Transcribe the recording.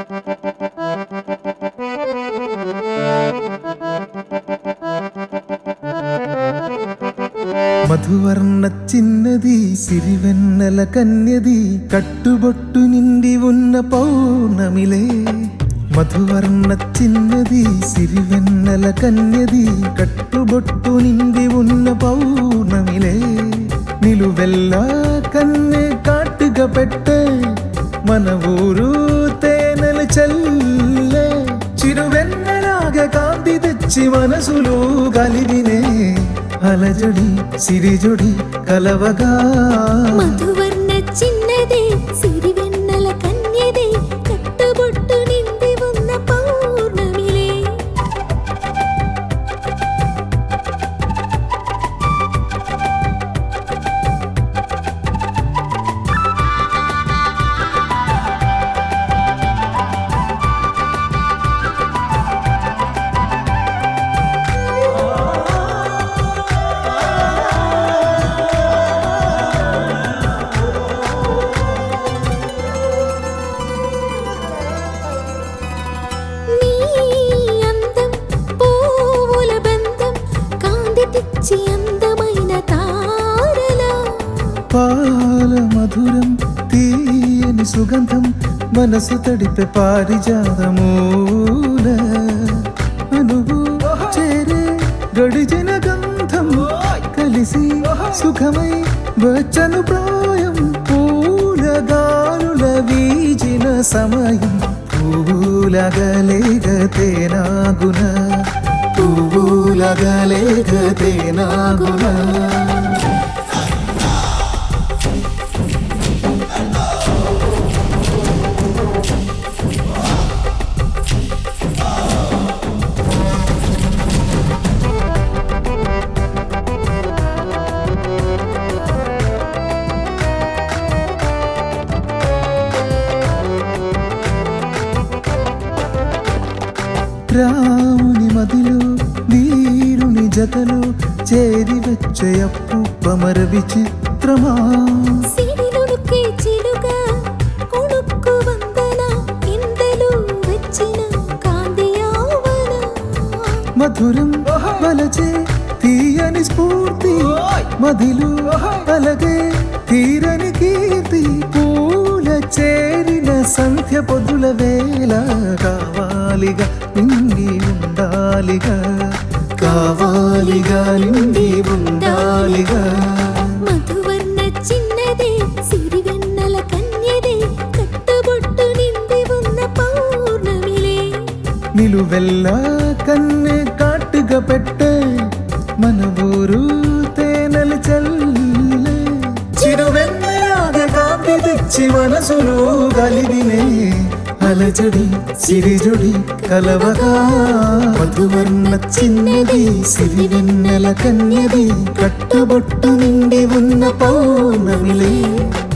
మధువర్ణ చిన్నది సిరివెన్నెల కన్యది కట్టుబొట్టు నిండి ఉన్న పౌర్ణమిలే. మధువర్ణ చిన్నది సిరివెన్నెల కన్యది కట్టుబొట్టు నిండి ఉన్న పౌర్ణమిలే. నిలువెల్లా కన్నె కాటుగా పెట్టే మన ఊరు తేనెల చల్లే. చిరువెన్నెలాగా కాంతి తెచ్చి మనసులో కలిగినే అలజడి సిరిజొడి కలవగా. మధువర్ణ చిన్నదే సిరివెన్నెల కన్యదే కట్టుబొట్టు నిండి ఉన్న పౌర్ణమిలే. అందమైన తారలా పాల మధురం తీయని సుగంధం మనసు తడిపే పారిజాతమూల. అనువు చేరే గడిచిన గంధం కలిసి సుఖమై వచ్చను ప్రాయం. పూలగాలుల వీచిన సమయం పూలగలేగతేనాగున పూలగలేగతేనాగున. రాముని మదిలో వీరుని జతలో చేరి వచ్చే అప్పుపమర విచిత్రమా. సిరిలుకే చిలుగా కొనుక్కు వందన ఇందలు వచ్చిన కాందియావన. మధురం వలచే తీయని స్ఫూర్తి మదిలో అలగే తీరని కీర్తి. పూల చేరిన సంధ్య పొదుల వేళ కావాలిగా నిండి ఉండాలిగా కావాలిగా నిండి ఉండాలిగా. మధువర్ణ చిన్నదే సిరివెన్నెల కన్యదే కట్టుబొట్టు నిండి ఉన్న పౌర్ణమిలే. నిలువెల్లా కన్నె కాటుగా పెట్టే మన ఊరు తేనెల చల్లే. చిరువెన్నెలాగా కాంతి తెచ్చి మనసులో కలిగినే అలజడి సిరిజొడి కలవగా. మధువర్ణ చిన్నది సిరివెన్నెల కన్యది కట్టుబొట్టు నిండి ఉన్న పౌర్ణమిలే.